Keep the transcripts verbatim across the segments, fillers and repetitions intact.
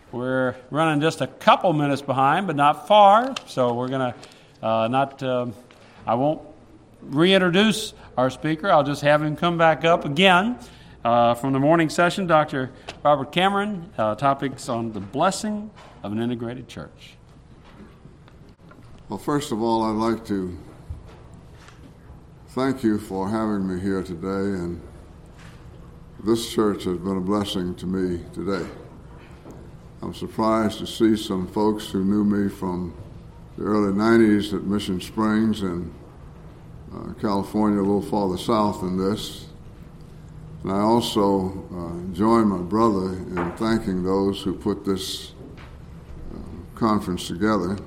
We're running just a couple minutes behind, but not far, so we're going to uh, not, uh, I won't reintroduce our speaker. I'll just have him come back up again. Uh, from the morning session, Doctor Robert Cameron, uh, topics on the blessing of an integrated church. Well, first of all, I'd like to thank you for having me here today, and this church has been a blessing to me today. I'm surprised to see some folks who knew me from the early nineties at Mission Springs in uh, California, a little farther south than this. And I also uh, join my brother in thanking those who put this uh, conference together.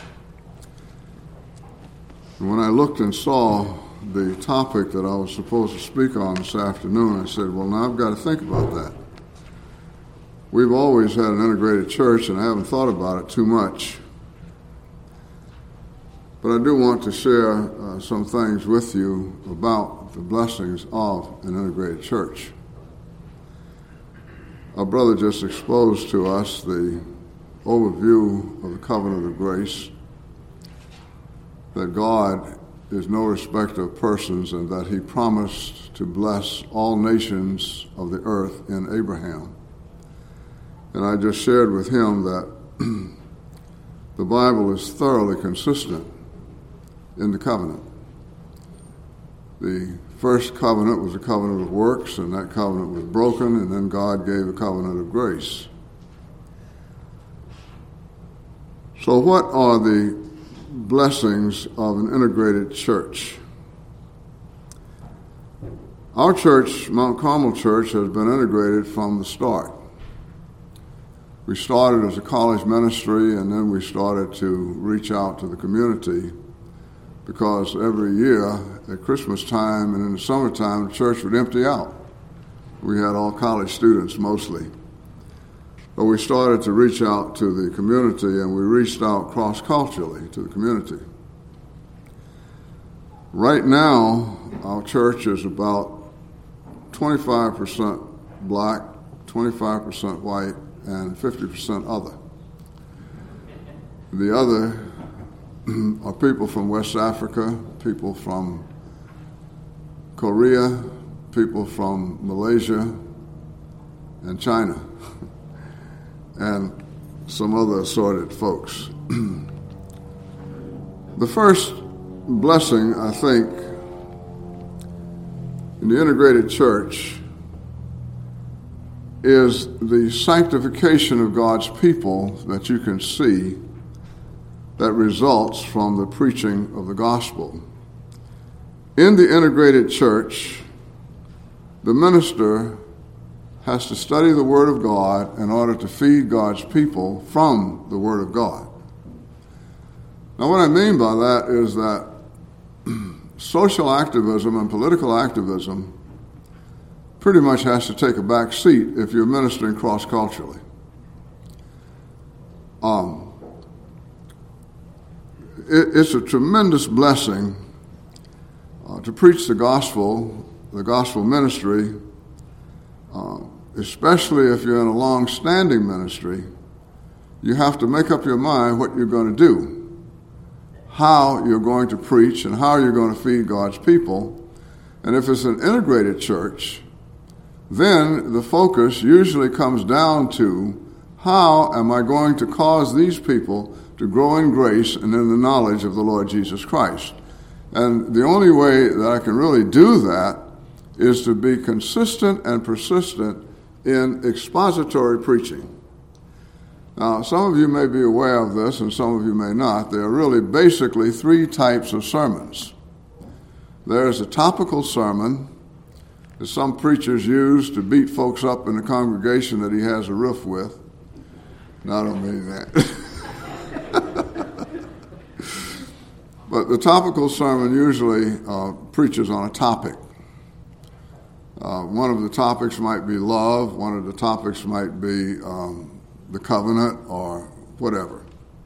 And when I looked and saw the topic that I was supposed to speak on this afternoon, I said, well, now I've got to think about that. We've always had an integrated church, and I haven't thought about it too much. But I do want to share uh, some things with you about the blessings of an integrated church. Our brother just exposed to us the overview of the covenant of grace, that God is no respecter of persons, and that he promised to bless all nations of the earth in Abraham. And I just shared with him that the Bible is thoroughly consistent in the covenant. The first covenant was a covenant of works, and that covenant was broken, and then God gave a covenant of grace. So what are the blessings of an integrated church? Our church, Mount Carmel Church, has been integrated from the start. We started as a college ministry, and then we started to reach out to the community, because every year at Christmas time and in the summertime, the church would empty out. We had all college students mostly. But we started to reach out to the community, and we reached out cross-culturally to the community. Right now, our church is about twenty-five percent black, twenty-five percent white, and fifty percent other. The other are people from West Africa, people from Korea, people from Malaysia and China, and some other assorted folks. The first blessing, I think, in the integrated church is the sanctification of God's people that you can see that results from the preaching of the gospel. In the integrated church, the minister has to study the Word of God in order to feed God's people from the Word of God. Now, what I mean by that is that social activism and political activism pretty much has to take a back seat if you're ministering cross-culturally. Um, it, it's a tremendous blessing uh, to preach the gospel, the gospel ministry, uh, especially if you're in a long-standing ministry. You have to make up your mind what you're going to do, how you're going to preach, and how you're going to feed God's people. And if it's an integrated church, then the focus usually comes down to, how am I going to cause these people to grow in grace and in the knowledge of the Lord Jesus Christ? And the only way that I can really do that is to be consistent and persistent in expository preaching. Now, some of you may be aware of this and some of you may not. There are really basically three types of sermons. There's a topical sermon that some preachers use to beat folks up in the congregation that he has a riff with. No, I don't mean that. But the topical sermon usually uh, preaches on a topic. Uh, one of the topics might be love. One of the topics might be um, the covenant or whatever.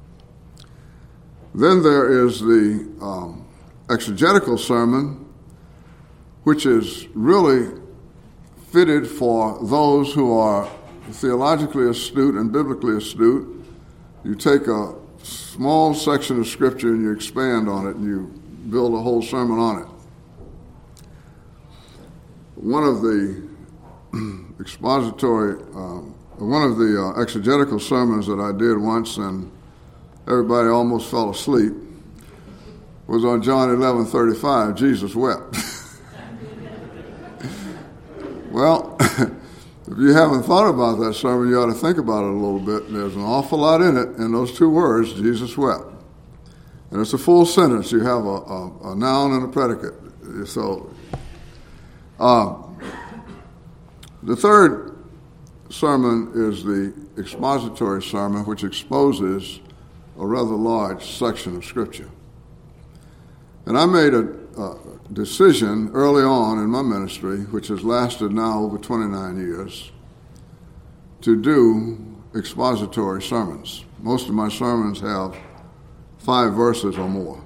Then there is the um, exegetical sermon, which is really fitted for those who are theologically astute and biblically astute, you take a small section of Scripture and you expand on it and you build a whole sermon on it. One of the expository, um, one of the uh, exegetical sermons that I did once, and everybody almost fell asleep, was on John eleven thirty-five, Jesus wept. Well, if you haven't thought about that sermon, you ought to think about it a little bit. There's an awful lot in it, in those two words, Jesus wept. And it's a full sentence. You have a, a, a noun and a predicate. So, uh, the third sermon is the expository sermon, which exposes a rather large section of Scripture. And I made a, a decision early on in my ministry, which has lasted now over twenty-nine years, to do expository sermons. Most of my sermons have five verses or more.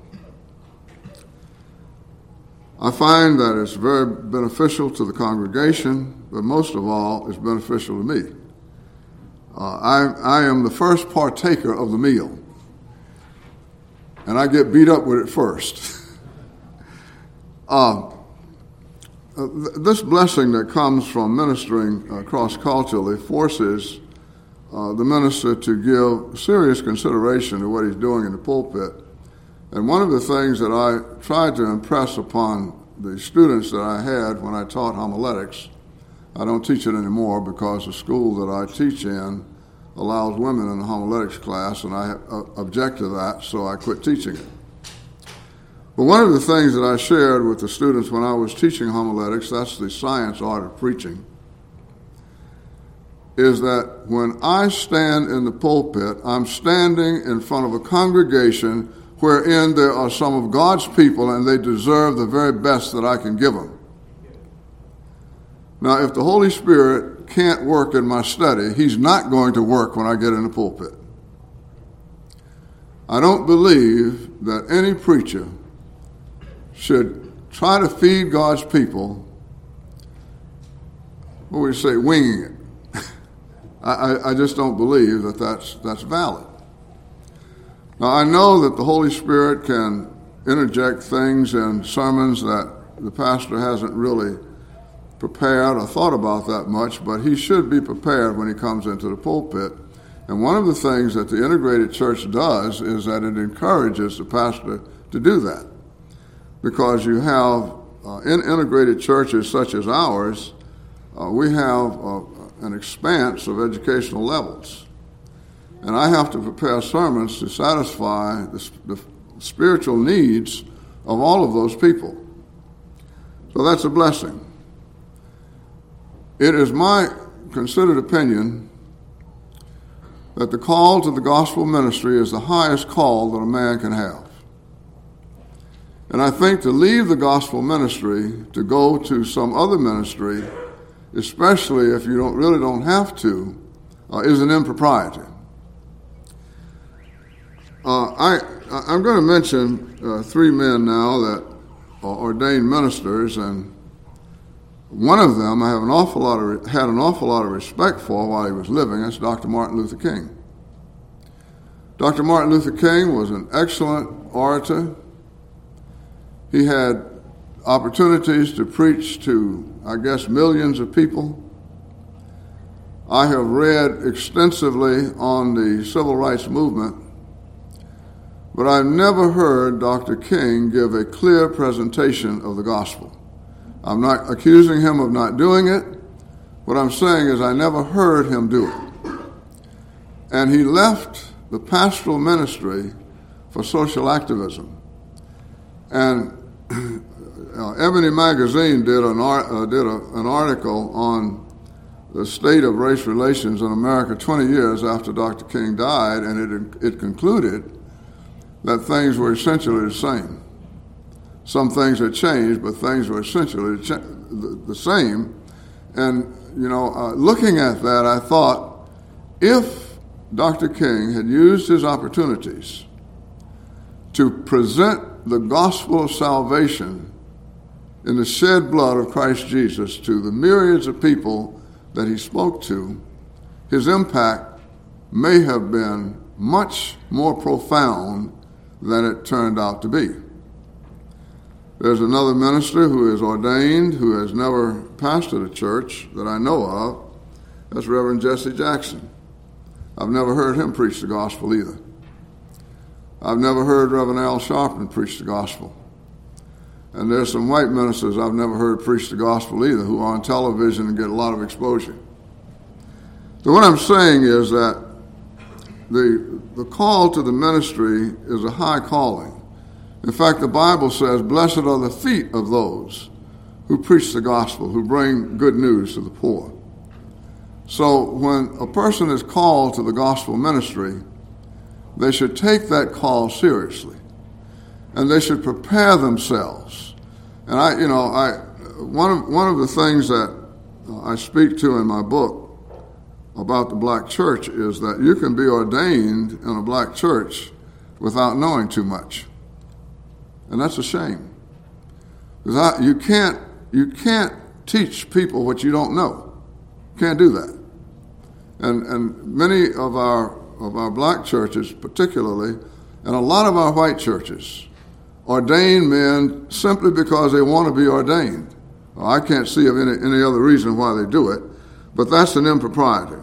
I find that it's very beneficial to the congregation, but most of all, it's beneficial to me. Uh, I, I am the first partaker of the meal, and I get beat up with it first. Uh, th- this blessing that comes from ministering uh, cross-culturally forces uh, the minister to give serious consideration to what he's doing in the pulpit. And one of the things that I tried to impress upon the students that I had when I taught homiletics, I don't teach it anymore because the school that I teach in allows women in the homiletics class, and I uh, object to that, so I quit teaching it. But one of the things that I shared with the students when I was teaching homiletics, that's the science art of preaching, is that when I stand in the pulpit, I'm standing in front of a congregation wherein there are some of God's people and they deserve the very best that I can give them. Now, if the Holy Spirit can't work in my study, he's not going to work when I get in the pulpit. I don't believe that any preacher should try to feed God's people, what would you say, winging it. I, I just don't believe that that's, that's valid. Now, I know that the Holy Spirit can interject things in sermons that the pastor hasn't really prepared or thought about that much, but he should be prepared when he comes into the pulpit. And one of the things that the integrated church does is that it encourages the pastor to do that. Because you have, uh, in integrated churches such as ours, uh, we have uh, an expanse of educational levels. And I have to prepare sermons to satisfy the, the spiritual needs of all of those people. So that's a blessing. It is my considered opinion that the call to the gospel ministry is the highest call that a man can have. And I think to leave the gospel ministry to go to some other ministry, especially if you don't really don't have to, uh, is an impropriety. Uh, I, I'm going to mention uh, three men now that are ordained ministers, and one of them I have an awful lot of had an awful lot of respect for while he was living. That's Doctor Martin Luther King. Doctor Martin Luther King was an excellent orator. He had opportunities to preach to, I guess, millions of people. I have read extensively on the civil rights movement, but I've never heard Doctor King give a clear presentation of the gospel. I'm not accusing him of not doing it. What I'm saying is I never heard him do it. And he left the pastoral ministry for social activism. And uh, Ebony Magazine did an art, uh, did a, an article on the state of race relations in America twenty years after Doctor King died, and it it concluded that things were essentially the same. Some things had changed, but things were essentially the, the same. And, you know, uh, looking at that, I thought, if Doctor King had used his opportunities to present the gospel of salvation in the shed blood of Christ Jesus to the myriads of people that he spoke to, his impact may have been much more profound than it turned out to be. There's another minister who is ordained, who has never pastored a church that I know of. That's Reverend Jesse Jackson. I've never heard him preach the gospel either. I've never heard Reverend Al Sharpton preach the gospel. And there's some white ministers I've never heard preach the gospel either, who are on television and get a lot of exposure. So what I'm saying is that the, the call to the ministry is a high calling. In fact, the Bible says, blessed are the feet of those who preach the gospel, who bring good news to the poor. So when a person is called to the gospel ministry, they should take that call seriously, and they should prepare themselves. And I, you know, I one of one of the things that I speak to in my book about the black church is that you can be ordained in a black church without knowing too much. And that's a shame. Because I, you can't you can't teach people what you don't know. You can't do that. And and many of our of our black churches particularly, and a lot of our white churches, ordain men simply because they want to be ordained. Well, I can't see of any, any other reason why they do it, but that's an impropriety.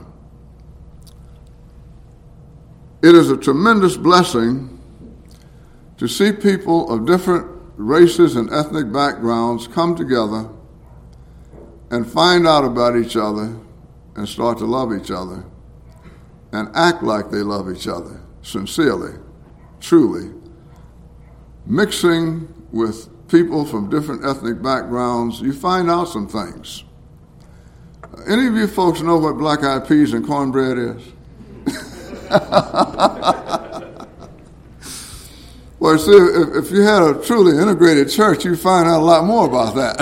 It is a tremendous blessing to see people of different races and ethnic backgrounds come together and find out about each other and start to love each other and act like they love each other, sincerely, truly, mixing with people from different ethnic backgrounds. You find out some things. Any of you folks know what black-eyed peas and cornbread is? Well, see, if, if you had a truly integrated church, you'd find out a lot more about that.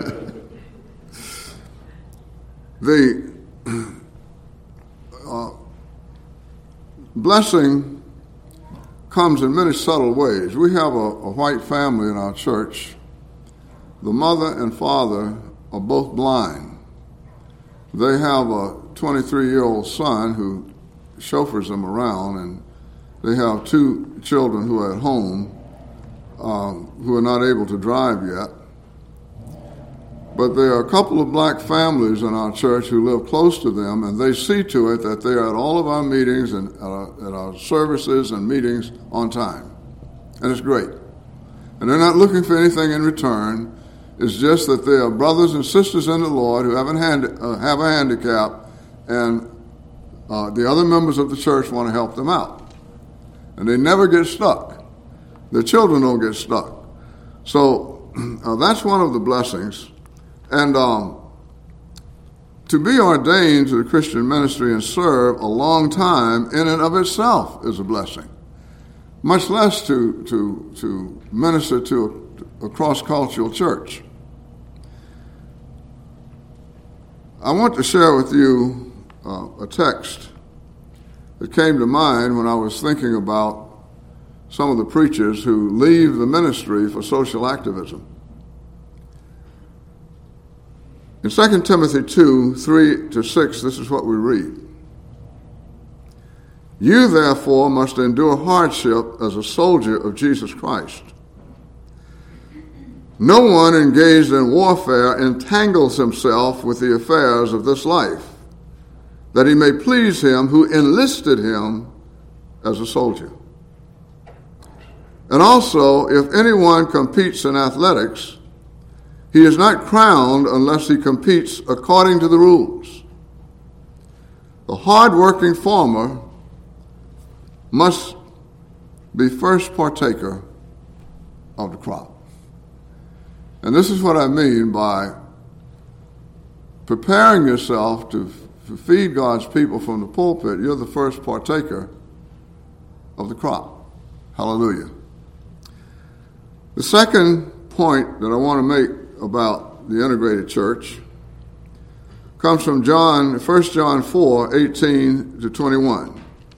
the uh, blessing comes in many subtle ways. We have a, a white family in our church. The mother and father are both blind. They have a twenty-three-year-old son who chauffeurs them around, and they have two children who are at home um, who are not able to drive yet. But there are a couple of black families in our church who live close to them, and they see to it that they are at all of our meetings and at our, at our services and meetings on time. And it's great. And they're not looking for anything in return. It's just that they are brothers and sisters in the Lord who have a, hand, uh, have a handicap, and uh, the other members of the church want to help them out. And they never get stuck. Their children don't get stuck. So uh, that's one of the blessings. And um, to be ordained to the Christian ministry and serve a long time in and of itself is a blessing, much less to to to minister to a, a cross-cultural church. I want to share with you uh, a text that came to mind when I was thinking about some of the preachers who leave the ministry for social activism. In Second Timothy two, three to six, this is what we read. You, therefore, must endure hardship as a soldier of Jesus Christ. No one engaged in warfare entangles himself with the affairs of this life, that he may please him who enlisted him as a soldier. And also, if anyone competes in athletics, he is not crowned unless he competes according to the rules. The hard-working farmer must be first partaker of the crop. And this is what I mean by preparing yourself to f- feed God's people from the pulpit. You're the first partaker of the crop. Hallelujah. The second point that I want to make about the integrated church comes from John, First John four, eighteen to twenty-one.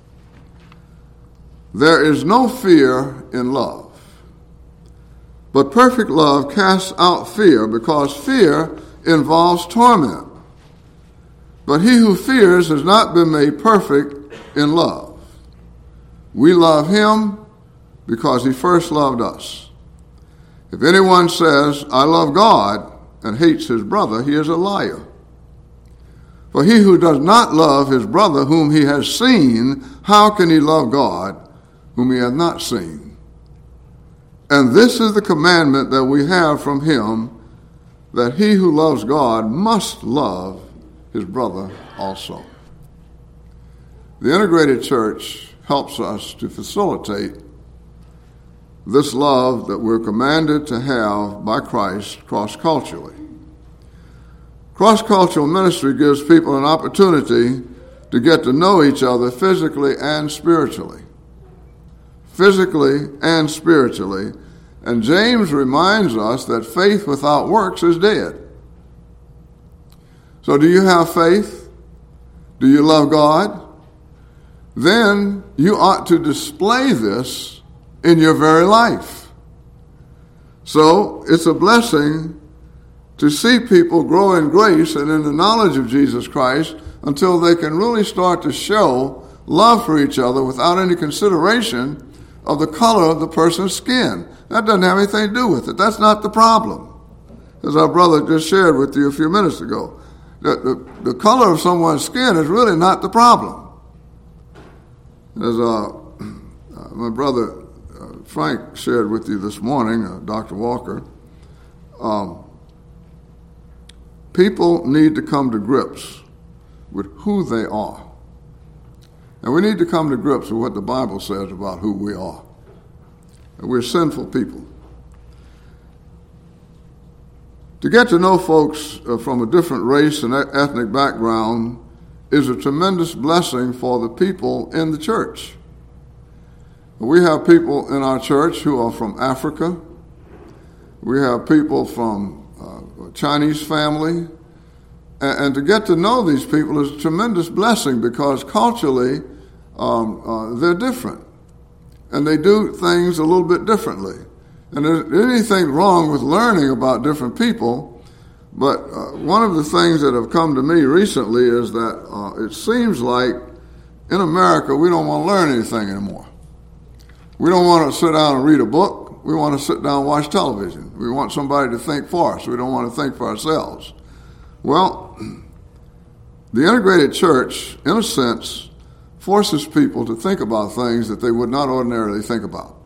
There is no fear in love, but perfect love casts out fear, because fear involves torment. But he who fears has not been made perfect in love. We love him because he first loved us. If anyone says, I love God, and hates his brother, he is a liar. For he who does not love his brother whom he has seen, how can he love God whom he hath not seen? And this is the commandment that we have from him, that he who loves God must love his brother also. The integrated church helps us to facilitate this love that we're commanded to have by Christ cross-culturally. Cross-cultural ministry gives people an opportunity to get to know each other physically and spiritually. Physically and spiritually. And James reminds us that faith without works is dead. So do you have faith? Do you love God? Then you ought to display this in your very life. So it's a blessing to see people grow in grace and in the knowledge of Jesus Christ until they can really start to show love for each other without any consideration of the color of the person's skin. That doesn't have anything to do with it. That's not the problem. As our brother just shared with you a few minutes ago, the, the, the color of someone's skin is really not the problem. As uh, my brother uh, Frank shared with you this morning, uh, Doctor Walker, um, people need to come to grips with who they are. And we need to come to grips with what the Bible says about who we are. And we're sinful people. To get to know folks uh, from a different race and ethnic background is a tremendous blessing for the people in the church. We have people in our church who are from Africa. We have people from uh, a Chinese family. And, and to get to know these people is a tremendous blessing because culturally um, uh, they're different. And they do things a little bit differently. And there's anything wrong with learning about different people, but uh, one of the things that have come to me recently is that uh, it seems like in America we don't want to learn anything anymore. We don't want to sit down and read a book. We want to sit down and watch television. We want somebody to think for us. We don't want to think for ourselves. Well, the integrated church, in a sense, forces people to think about things that they would not ordinarily think about.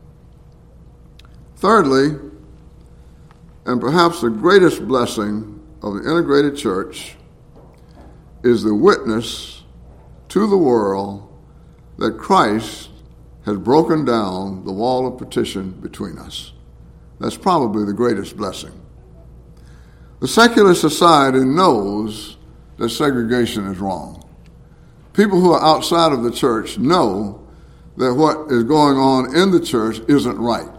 Thirdly, and perhaps the greatest blessing of the integrated church, is the witness to the world that Christ has broken down the wall of partition between us. That's probably the greatest blessing. The secular society knows that segregation is wrong. People who are outside of the church know that what is going on in the church isn't right.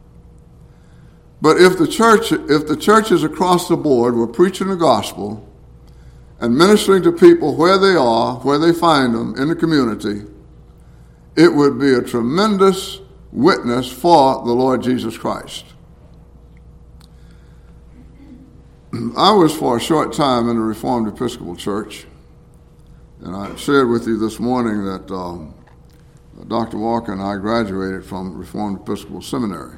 But if the church, if the churches across the board were preaching the gospel and ministering to people where they are, where they find them in the community, it would be a tremendous witness for the Lord Jesus Christ. I was for a short time in the Reformed Episcopal Church, and I shared with you this morning that um, Doctor Walker and I graduated from Reformed Episcopal Seminary.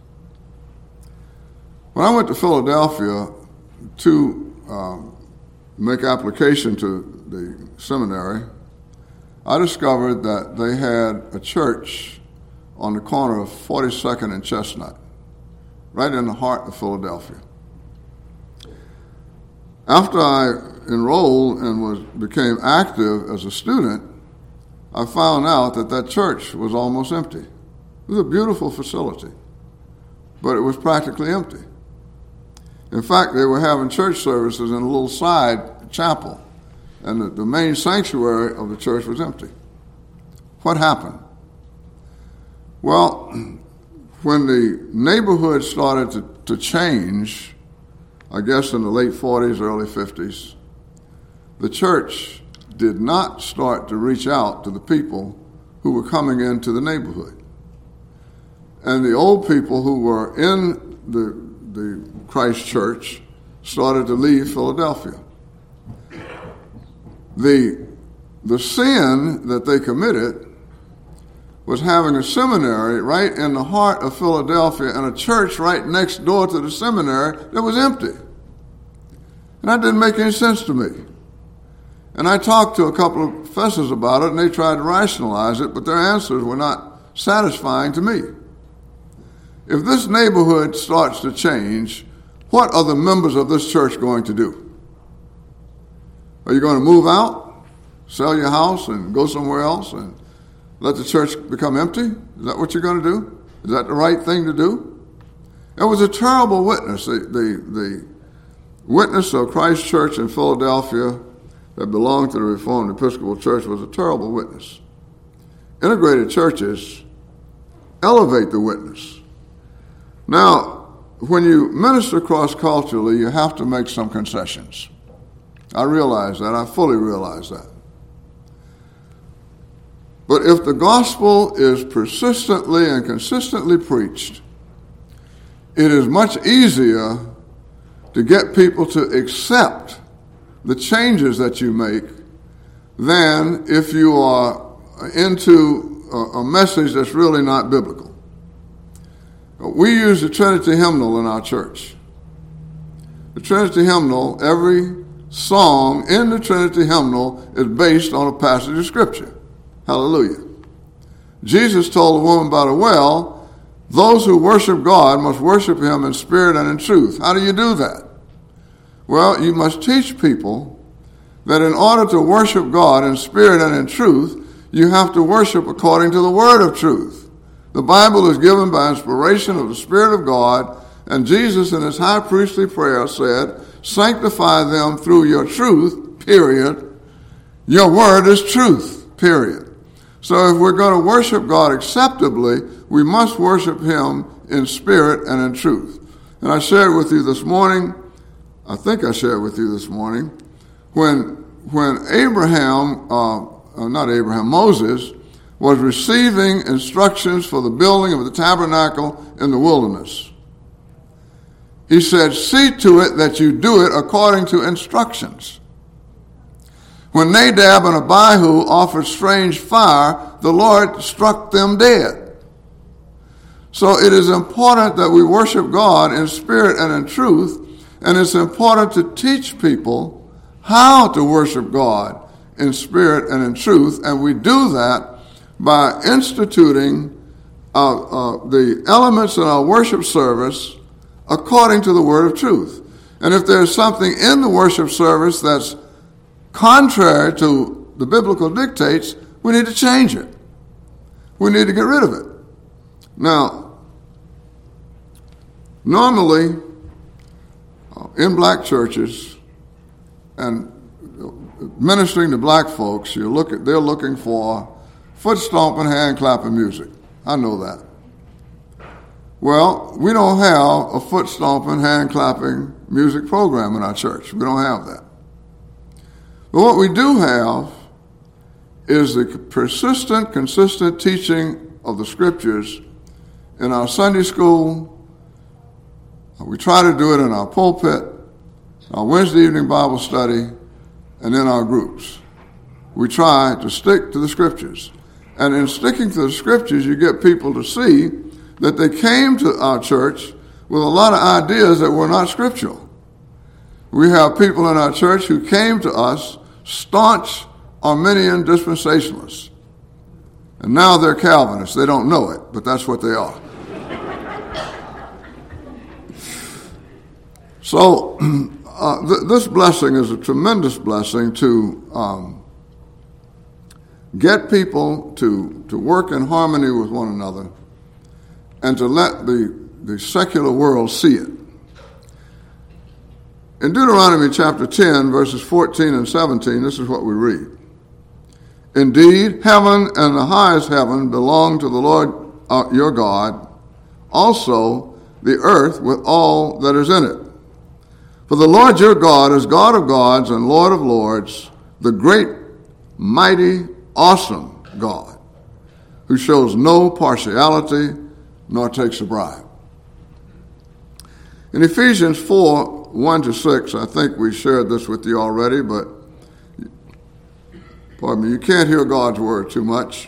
When I went to Philadelphia to um, make application to the seminary, I discovered that they had a church on the corner of forty-second and Chestnut, right in the heart of Philadelphia. After I enrolled and was became active as a student, I found out that that church was almost empty. It was a beautiful facility, but it was practically empty. In fact, they were having church services in a little side chapel, and the, the main sanctuary of the church was empty. What happened? Well, when the neighborhood started to, to change, I guess in the late forties, early fifties, the church did not start to reach out to the people who were coming into the neighborhood. And the old people who were in the the Christ Church started to leave Philadelphia. The, the sin that they committed was having a seminary right in the heart of Philadelphia and a church right next door to the seminary that was empty. And that didn't make any sense to me. And I talked to a couple of professors about it, and they tried to rationalize it, but their answers were not satisfying to me. If this neighborhood starts to change, what are the members of this church going to do? Are you going to move out, sell your house, and go somewhere else and let the church become empty? Is that what you're going to do? Is that the right thing to do? It was a terrible witness. The, the, the witness of Christ Church in Philadelphia that belonged to the Reformed Episcopal Church was a terrible witness. Integrated churches elevate the witness. Now, when you minister cross-culturally, you have to make some concessions. I realize that. I fully realize that. But if the gospel is persistently and consistently preached, it is much easier to get people to accept the changes that you make than if you are into a, a message that's really not biblical. We use the Trinity hymnal in our church. The Trinity hymnal, every song in the Trinity hymnal is based on a passage of Scripture. Hallelujah. Jesus told the woman by the well, those who worship God must worship him in spirit and in truth. How do you do that? Well, you must teach people that in order to worship God in spirit and in truth, you have to worship according to the word of truth. The Bible is given by inspiration of the Spirit of God, and Jesus in his high priestly prayer said, sanctify them through your truth, period. Your word is truth, period. So if we're going to worship God acceptably, we must worship him in spirit and in truth. And I shared with you this morning, I think I shared with you this morning, when when Abraham, uh, uh, not Abraham, Moses, was receiving instructions for the building of the tabernacle in the wilderness. He said, see to it that you do it according to instructions. When Nadab and Abihu offered strange fire, the Lord struck them dead. So it is important that we worship God in spirit and in truth, and it's important to teach people how to worship God in spirit and in truth, and we do that by instituting uh, uh, the elements in our worship service according to the word of truth. And if there's something in the worship service that's contrary to the biblical dictates, we need to change it. We need to get rid of it. Now, normally, uh, in black churches and ministering to black folks, you look at, they're looking for foot stomping, hand clapping music. I know that. Well, we don't have a foot stomping, hand clapping music program in our church. We don't have that. But what we do have is the persistent, consistent teaching of the Scriptures in our Sunday school. We try to do it in our pulpit, our Wednesday evening Bible study, and in our groups. We try to stick to the Scriptures. And in sticking to the Scriptures, you get people to see that they came to our church with a lot of ideas that were not scriptural. We have people in our church who came to us staunch Arminian dispensationalists. And now they're Calvinists. They don't know it, but that's what they are. So uh, th- this blessing is a tremendous blessing to um, get people to, to work in harmony with one another and to let the, the secular world see it. In Deuteronomy chapter ten, verses fourteen and seventeen, this is what we read. Indeed, heaven and the highest heaven belong to the Lord uh, your God, also the earth with all that is in it. For the Lord your God is God of gods and Lord of lords, the great, mighty, awesome God, who shows no partiality nor takes a bribe. In Ephesians four, one to six, I think we shared this with you already, but Pardon me, you can't hear God's word too much.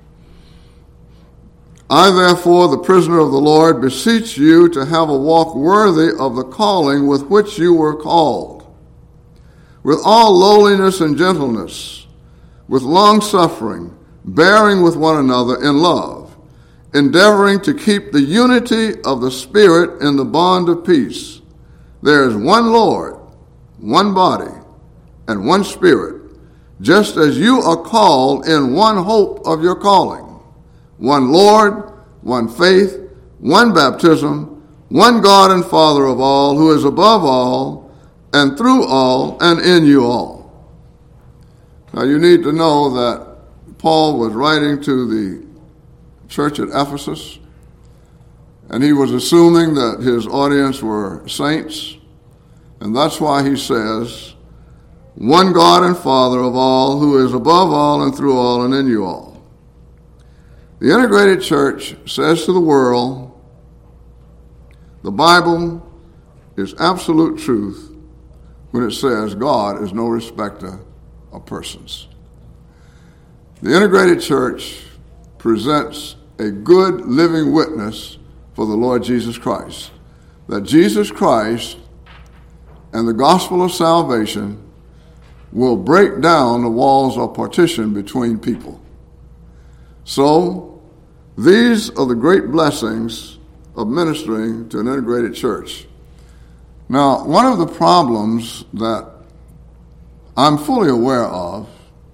I, therefore, the prisoner of the Lord, beseech you to have a walk worthy of the calling with which you were called, with all lowliness and gentleness, with long-suffering, bearing with one another in love, endeavoring to keep the unity of the Spirit in the bond of peace. There is one Lord, one body, and one Spirit, just as you are called in one hope of your calling. One Lord, one faith, one baptism, one God and Father of all, who is above all, and through all, and in you all. Now you need to know that Paul was writing to the church at Ephesus, and he was assuming that his audience were saints, and that's why he says, one God and Father of all, who is above all, and through all, and in you all. The integrated church says to the world, the Bible is absolute truth when it says God is no respecter of persons. The integrated church presents a good living witness for the Lord Jesus Christ, that Jesus Christ and the gospel of salvation will break down the walls of partition between people. So, these are the great blessings of ministering to an integrated church. Now, one of the problems that I'm fully aware of,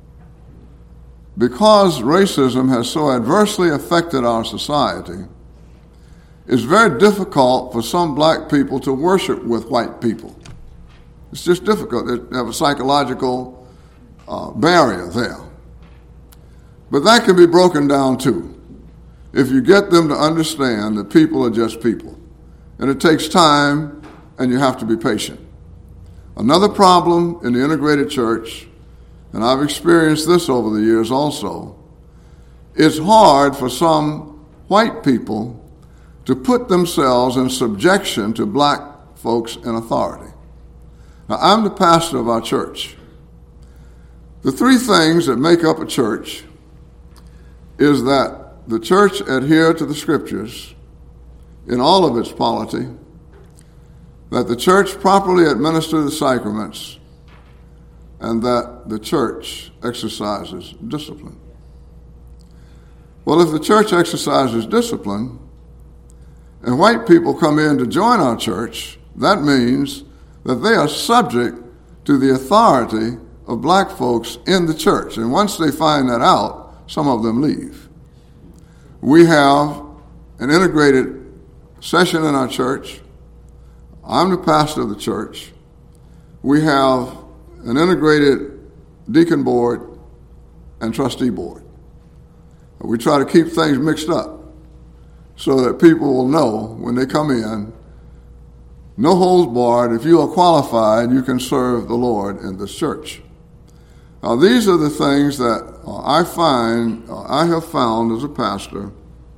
because racism has so adversely affected our society, it's very difficult for some black people to worship with white people. It's just difficult. They have a psychological uh, barrier there. But that can be broken down too, if you get them to understand that people are just people. And it takes time, and you have to be patient. Another problem in the integrated church, and I've experienced this over the years also, it's hard for some white people to put themselves in subjection to black folks in authority. Now, I'm the pastor of our church. The three things that make up a church is that the church adhere to the scriptures in all of its polity, that the church properly administer the sacraments, and that the church exercises discipline. Well, if the church exercises discipline, and white people come in to join our church, that means that they are subject to the authority of black folks in the church. And once they find that out, some of them leave. We have an integrated session in our church. I'm the pastor of the church. We have an integrated deacon board and trustee board. We try to keep things mixed up so that people will know when they come in, no holds barred. If you are qualified, you can serve the Lord in this church. Now, these are the things that uh, I find, uh, I have found as a pastor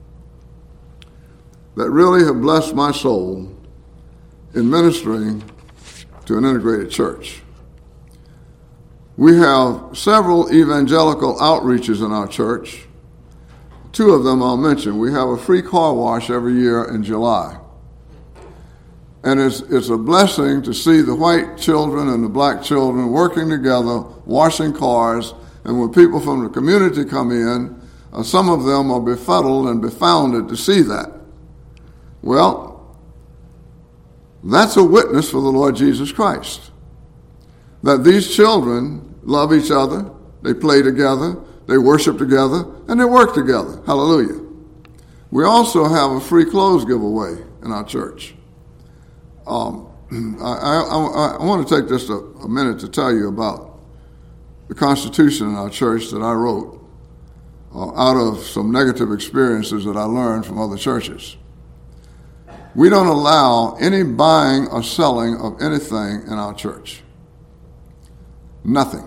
that really have blessed my soul in ministering to an integrated church. We have several evangelical outreaches in our church. Two of them I'll mention. We have a free car wash every year in July. And it's, it's a blessing to see the white children and the black children working together, washing cars. And when people from the community come in, uh, some of them are befuddled and befounded to see that. Well, that's a witness for the Lord Jesus Christ, that these children love each other, they play together, they worship together, and they work together. Hallelujah. We also have a free clothes giveaway in our church. Um, I, I, I want to take just a, a minute to tell you about the Constitution in our church that I wrote uh, out of some negative experiences that I learned from other churches. We don't allow any buying or selling of anything in our church. Nothing.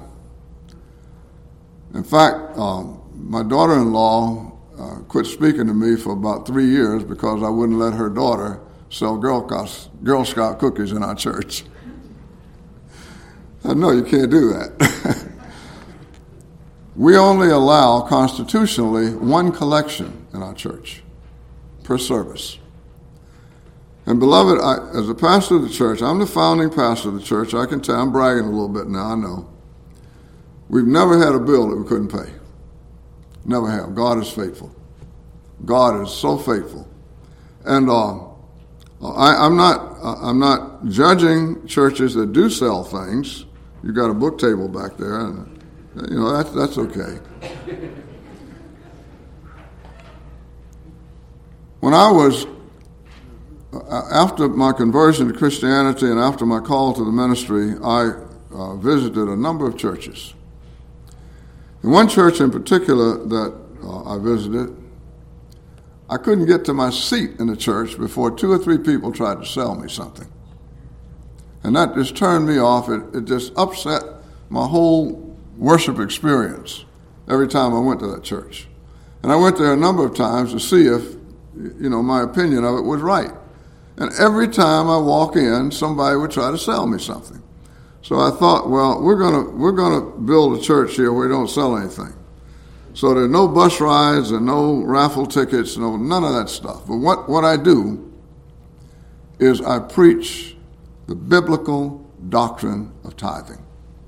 In fact, um, my daughter-in-law uh, quit speaking to me for about three years because I wouldn't let her daughter sell Girl Scouts, Girl Scout cookies in our church. I know you can't do that. we only allow constitutionally one collection in our church per service. And beloved, I, as a pastor of the church, I'm the founding pastor of the church. I can tell, I'm bragging a little bit now, I know. We've never had a bill that we couldn't pay. Never have. God is faithful. God is so faithful. And uh, I, I'm not I'm not judging churches that do sell things. You've got a book table back there, and you know that's that's okay. When I was after my conversion to Christianity and after my call to the ministry, I uh, visited a number of churches. And one church in particular that uh, I visited, I couldn't get to my seat in the church before two or three people tried to sell me something. And that just turned me off. It, it just upset my whole worship experience every time I went to that church. And I went there a number of times to see if, you know, my opinion of it was right. And every time I walk in, somebody would try to sell me something. So I thought, well, we're gonna we're gonna build a church here where we don't sell anything. So there are no bus rides and no raffle tickets, no none of that stuff. But what, what I do is I preach the biblical doctrine of tithing.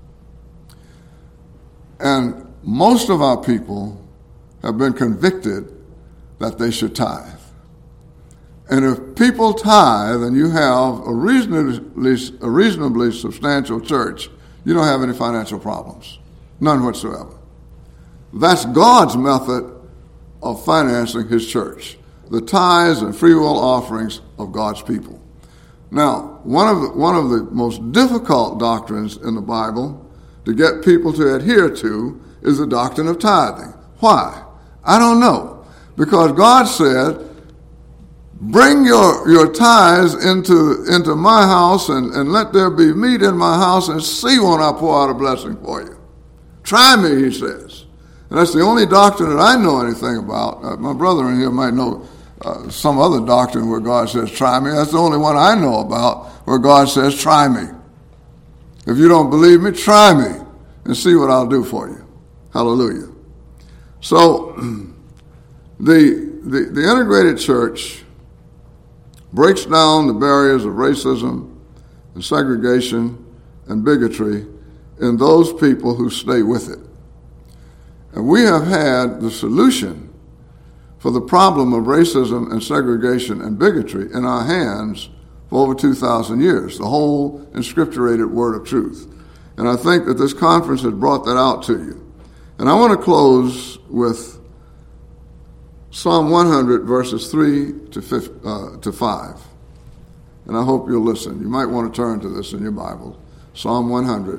And most of our people have been convicted that they should tithe. And if people tithe and you have a reasonably, a reasonably substantial church, you don't have any financial problems. None whatsoever. That's God's method of financing his church. The tithes and free will offerings of God's people. Now, one of the, one of the most difficult doctrines in the Bible to get people to adhere to is the doctrine of tithing. Why? I don't know. Because God said, bring your, your tithes into, into my house and, and let there be meat in my house and see when I pour out a blessing for you. Try me, he says. And that's the only doctrine that I know anything about. Uh, my brother in here might know uh, some other doctrine where God says, try me. That's the only one I know about where God says, try me. If you don't believe me, try me and see what I'll do for you. Hallelujah. So the, the, the integrated church breaks down the barriers of racism and segregation and bigotry in those people who stay with it. And we have had the solution for the problem of racism and segregation and bigotry in our hands for over two thousand years, the whole inscripturated word of truth. And I think that this conference has brought that out to you. And I want to close with Psalm one hundred, verses three to five. And I hope you'll listen. You might want to turn to this in your Bible. Psalm one hundred.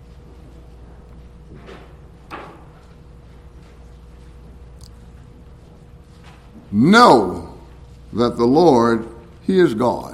Know that the Lord, he is God.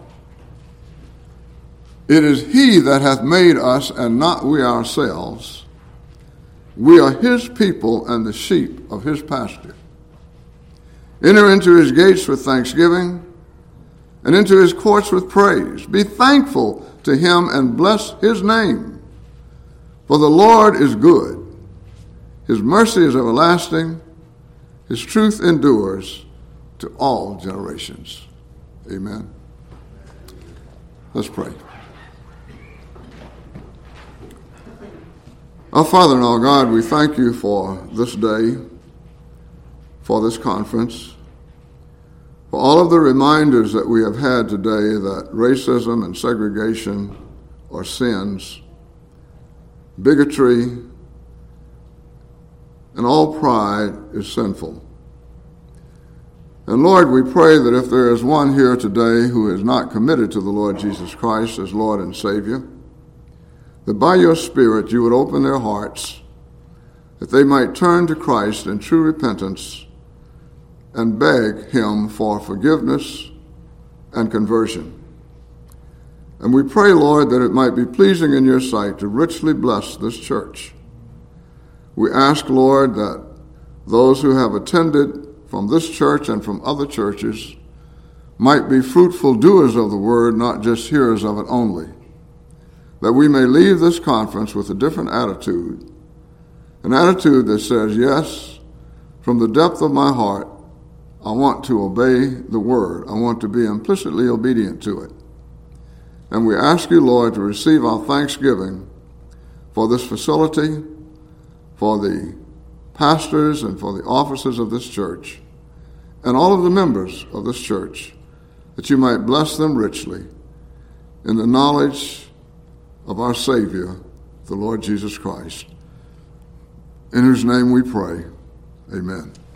It is he that hath made us, and not we ourselves. We are his people and the sheep of his pasture. Enter into his gates with thanksgiving, and into his courts with praise. Be thankful to him and bless his name. For the Lord is good. His mercy is everlasting. His truth endures to all generations. Amen. Let's pray. Our Father and our God, we thank you for this day, for this conference, for all of the reminders that we have had today that racism and segregation are sins, bigotry, and all pride is sinful. And Lord, we pray that if there is one here today who is not committed to the Lord Jesus Christ as Lord and Savior, that by your Spirit you would open their hearts, that they might turn to Christ in true repentance and beg him for forgiveness and conversion. And we pray, Lord, that it might be pleasing in your sight to richly bless this church. We ask, Lord, that those who have attended from this church and from other churches might be fruitful doers of the word, not just hearers of it only, that we may leave this conference with a different attitude An attitude that says, yes, from the depth of my heart, I want to obey the word. I want to be implicitly obedient to it. And we ask you, Lord, to receive our thanksgiving for this facility, for the pastors and for the officers of this church, and all of the members of this church, that you might bless them richly in the knowledge of our Savior, the Lord Jesus Christ, in whose name we pray. Amen.